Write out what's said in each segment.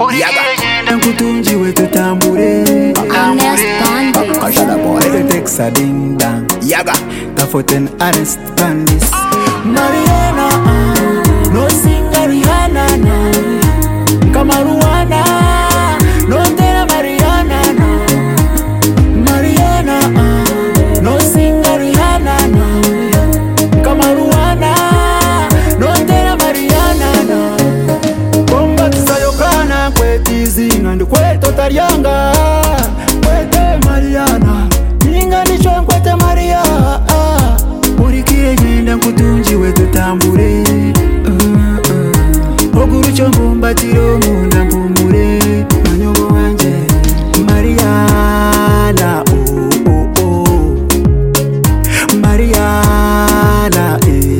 Yaga Nkutunjiwe tutambure Let the text a ding dang Yaga Tafoten arrest bandits Mariana No singer Rihanna Kama Ruana No tera Mariana Mariana No singer Rihanna Kama Ruana No tera Mariana Bomba tisayokana kwetizi Nandi kweto tarianga Kwete Mariana Ninga nichwe kwete Maria Urikie nyenda nkutunjiwe tutambure Oguru chombo tiro munda mpumure Manyogo wanje Mariana Mariana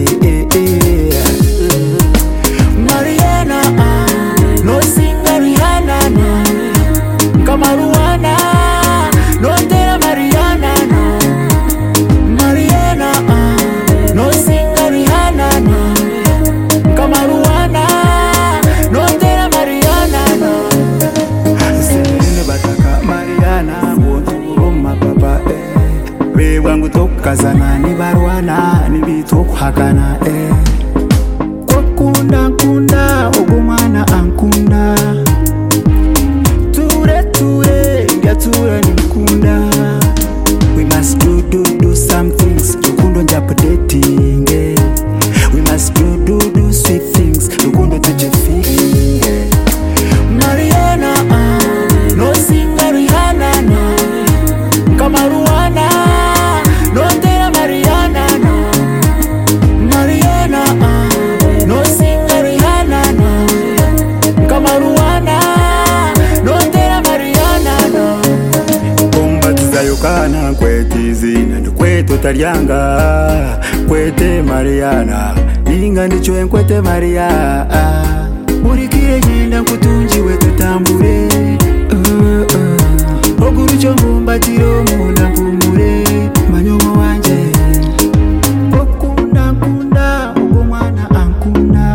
Mariana No singer Rihanna Kama Ruana No tera Mariana Mariana No singer Rihanna Kama Ruana No tera Mariana Sene bataka Mariana Wotuma papa We wangu tokazana ni barwana ni bitu kuhakana Kwa kunda ogumana ankunda Ture ngiatura ni mkunda We must do some things Rukundo njapo dating We must do sweet things Rukundo tuje feeling Mariana No singer Rihanna Kama Ruana No tera Mariana Mariana No singer Rihanna Kama Ruana No tera Mariana Bomba tizayokana kwetizi Nandi kweto tarianga Kwete Mariana Ninga nichwe kwete Maria Urikie nyenda nkutunjiwe tutambure Oguru chombo tiro munda mpumure Manyomo wanje Okunda ogumwana ankunda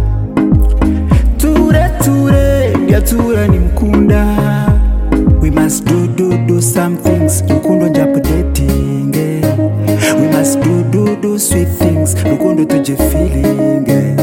Ture ngiatura ni mkunda We must do some things Rukundo njapo dating We must do sweet things Rukundo tuje feeling